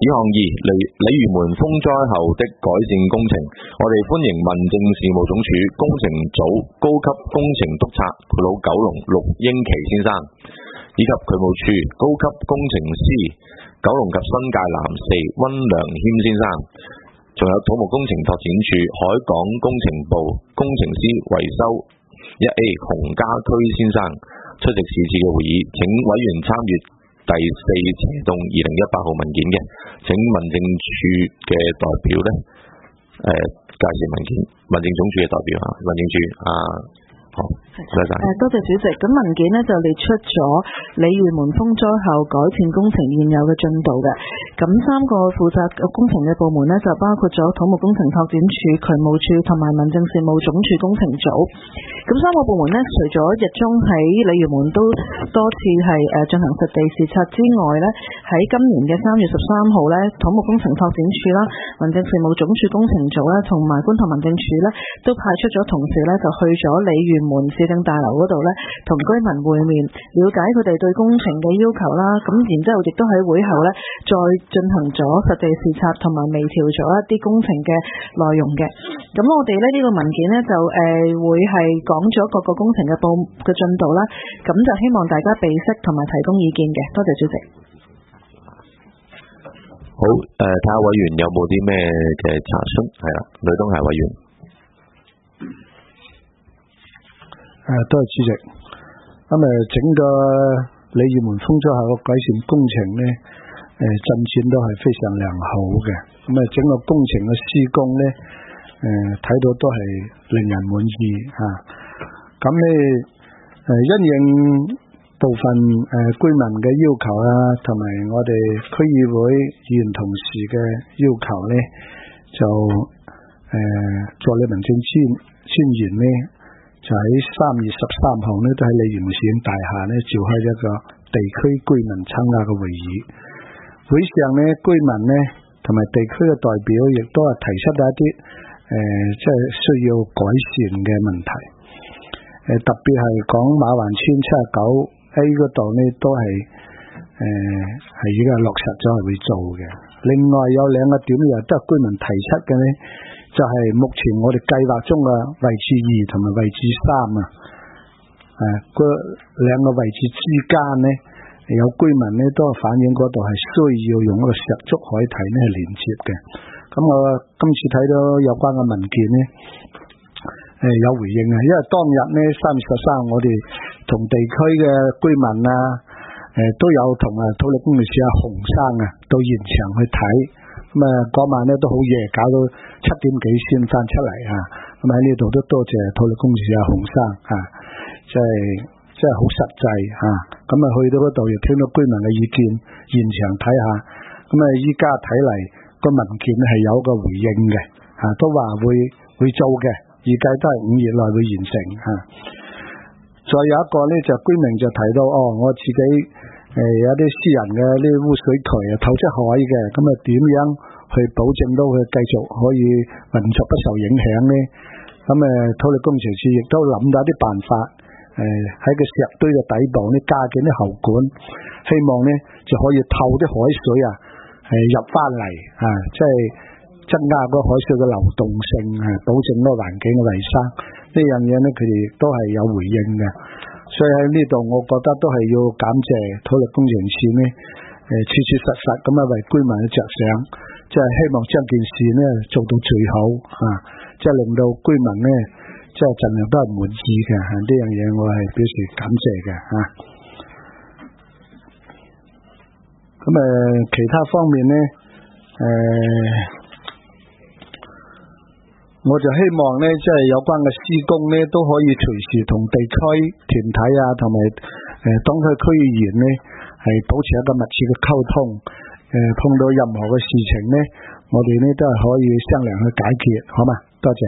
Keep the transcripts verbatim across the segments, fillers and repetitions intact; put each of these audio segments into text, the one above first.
項二，鯉鯉魚門風災後的改善工程，我哋歡迎民政事務總署工程組高級工程督察老九龍陸英奇先生，以及渠務處高級工程師九龍及新界南四溫良謙先生，仲有土木工程拓展處海港工程部工程師維修一 A 洪家駒先生出席是次嘅會議，請委員參閱第四斜棟二零一八號文件嘅，請民政處嘅代表呢，誒、呃、介紹文件，民政總署嘅代表啊，民政處啊。好，多謝。誒， 多謝主席。咁文件呢就列出咗鯉魚門風災後改善工程現有嘅進度嘅。咁三個負責工程嘅部門呢，就包括咗土木工程拓展處、渠務處同埋民政事務總署工程組。咁三個部門呢，除咗日中喺鯉魚門都多次係誒進行實地視察之外呢，喺今年嘅三月十三號呢，土木工程拓展處啦、民政事務總署工程組啦，同埋觀塘民政處呢，都派出咗同事呢，就去咗鯉魚門市政大樓嗰度呢，同居民會面，了解佢哋對工程嘅要求啦。咁然之後亦都喺會後呢，再進行咗實地視察同埋微調咗一啲工程嘅內容嘅。咁我哋呢呢、呢個文件呢，就誒、呃、會係講咗各個工程嘅報嘅進度啦。咁就希望大家備悉同埋提供意見嘅。多謝主席。 好，誒睇下委員有冇啲咩嘅查詢？係啦，呂東海委員。 誒，多謝主席。咁誒，整個鯉魚門風災後嘅改善工程呢，誒進展都係非常良好嘅。咁誒，整個工程嘅施工呢，誒睇到都係令人滿意嚇。咁呢誒因應部分誒居民嘅要求啊，同埋我哋區議會議員同事嘅要求呢，就誒助理民政專專員呢。就喺三月十三號呢，都喺鯉魚門市政大廈呢召開一個地區居民參加嘅會議。會上呢，居民呢同埋地區嘅代表亦都係提出咗一啲誒，即係需要改善嘅問題。誒、呃，特別係講馬環村七十九 A 嗰度呢，都係誒係已經落實咗係會做嘅。另外有兩個點又都係居民提出嘅呢。就係目前我哋計劃中嘅位置二同埋位置三啊，誒，嗰兩個位置之間呢，有居民呢都反映嗰度係需要用一個石竹海堤呢係連接嘅。咁我今次睇到有關嘅文件呢，誒有回應啊，因為當日呢三月十三，我哋同地區嘅居民啊，誒都有同啊土力工程師阿洪生啊到現場去睇。咁啊，嗰晚咧都好夜，搞到七點幾先翻出嚟啊！咁喺呢度都多謝土力工程師阿洪生啊，即係即係好實際啊！咁啊，去到嗰度亦聽到居民嘅意見，現場睇下。咁啊，依家睇嚟個文件係有個回應嘅啊，都話會會做嘅，預計都係五月內會完成啊。再有一個咧，就居民就提到哦，我自己。誒、呃，有啲私人嘅呢污水渠啊透出海嘅，咁啊點樣去保證到佢繼續可以運作不受影響呢？咁誒，土力工程師亦都諗到啲辦法，誒喺個石堆嘅底部呢加建啲喉管，希望呢就可以透啲海水啊，係入翻嚟啊，即係增加個海水嘅流動性啊，保證個環境嘅衛生。呢樣嘢呢，佢哋都係有回應嘅。所以喺呢度，我覺得都係要感謝土力工程師呢，誒切切實實咁啊為居民去着想，即係希望將件事呢做到最好啊，即係令到居民呢，即係盡量都係滿意嘅。呢樣嘢我係表示感謝嘅嚇。咁誒其他方面呢，誒、呃。我就希望呢，即係有關嘅施工呢，都可以隨時同地區團體啊，同埋誒當區區議員呢，係保持一個密切嘅溝通。誒、呃，碰到任何嘅事情呢，我哋呢都係可以商量去解決，好嘛？多謝。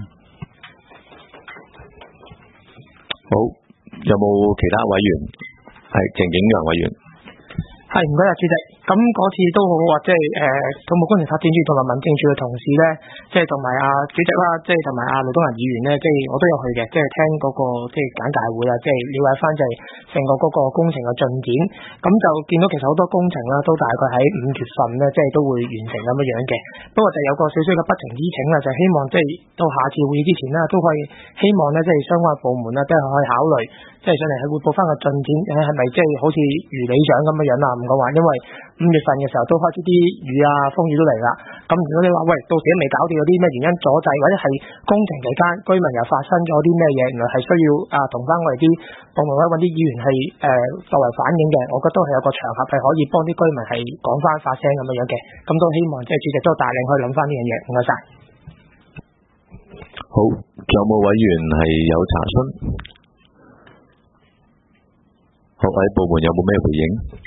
好，有冇其他委員？係鄭景陽委員。 係，唔該啊，主席。咁咁嗰次都好好啊，即係誒土木工程發展署同埋民政處嘅同事咧，即係同埋阿主席啦，即係同埋阿盧東仁議員咧，即係我都有去嘅，即係聽嗰個即係簡介會啊，即係了解翻就係成個嗰個工程嘅進展。咁就見到其實好多工程啦，都大概喺五月份咧，即係都會完成咁樣樣嘅。不過就有個少少嘅不情之請啦，就希望即係到下次會議之前啦，都可以希望咧，即係相關部門啦，即係可以考慮，即係上嚟係匯報翻個進展，誒係咪即係好似如理想咁樣樣啊？唔講話，因為五月份嘅時候都開始啲雨啊風雨都嚟啦。咁如果你話喂，到時都未搞掂，有啲咩原因阻滯，或者係工程期間居民又發生咗啲咩嘢，原來係需要啊同翻我哋啲部門或者揾啲議員係誒、呃、作為反映嘅，我覺得都係有個場合係可以幫啲居民係講翻發聲咁樣樣嘅。咁都希望即係主席都帶領去諗翻呢樣嘢，唔該晒。 好，仲有冇委員係有查詢？各位部門有冇咩回應？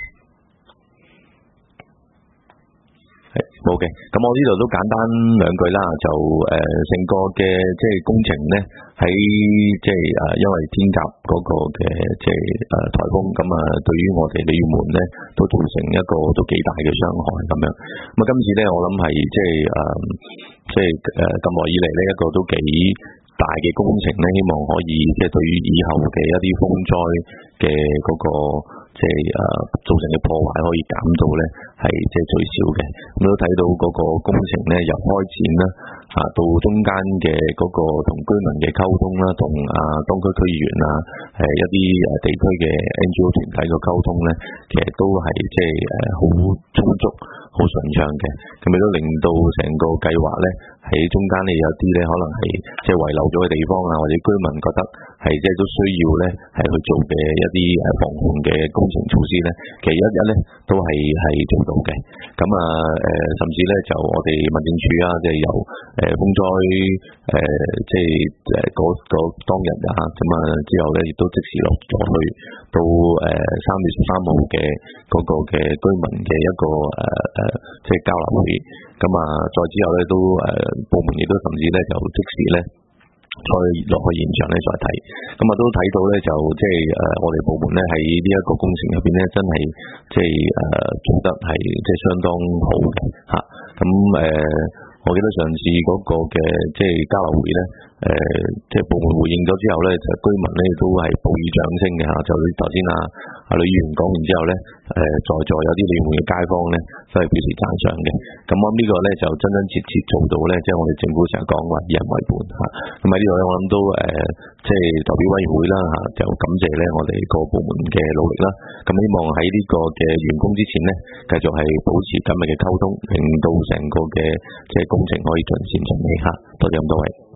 係冇嘅，咁我呢度都簡單兩句啦，就誒成、呃、個嘅即係工程咧，喺即係誒因為天鴿嗰個嘅即係誒颱風，咁啊對於我哋鯉魚門咧都造成一個都幾大嘅傷害咁樣。咁啊今次咧我諗係即係誒即係誒咁耐以嚟呢一個都幾大嘅工程咧，希望可以即係對於以後嘅一啲風災嘅嗰個即係誒造成嘅破壞可以減到咧係即係最少嘅。咁都睇到嗰個工程咧由開展啦啊到中間嘅嗰個同居民嘅溝通啦，同啊當區區議員啊誒一啲誒地區嘅 N G O 團體嘅溝通咧，其實都係即係誒好充足、好順暢嘅。咁亦都令到成個計劃咧喺中間咧有啲咧可能係即係遺漏咗嘅地方啊，或者居民覺得係即係都需要咧係去做嘅一啲誒防控嘅工程措施咧，其實一一咧都係係做到嘅。咁啊誒，甚至咧就我哋民政處啊，即係由誒風災誒即係誒嗰嗰當日啊，咁啊之後咧亦都即時落咗去到誒三月十三號嘅嗰個嘅居民嘅一個誒誒即係交流會。咁啊再之後咧都誒部門亦都甚至咧就即時咧再落去現場咧再睇，咁啊都睇到咧就即係誒我哋部門咧喺呢一個工程入邊咧真係即係誒做得係即係相當好嘅嚇。咁誒我記得上次嗰個嘅即係交流會咧誒即係部門回應咗之後咧，就居民咧都係報以掌聲嘅嚇。就頭先啊啊呂議員講完之後咧誒在座有啲鯉魚門嘅街坊咧都係表示讚賞嘅。咁我諗呢個咧就真真切切做到咧，即係我哋政府成日講話以人為本嚇。咁喺呢度咧，我諗都誒即係代表委員會啦嚇，就感謝咧我哋各部門嘅努力啦。咁希望喺呢個嘅完工之前咧，繼續係保持緊密嘅溝通，令到成個嘅即係工程可以盡善盡美嚇。多謝咁多位。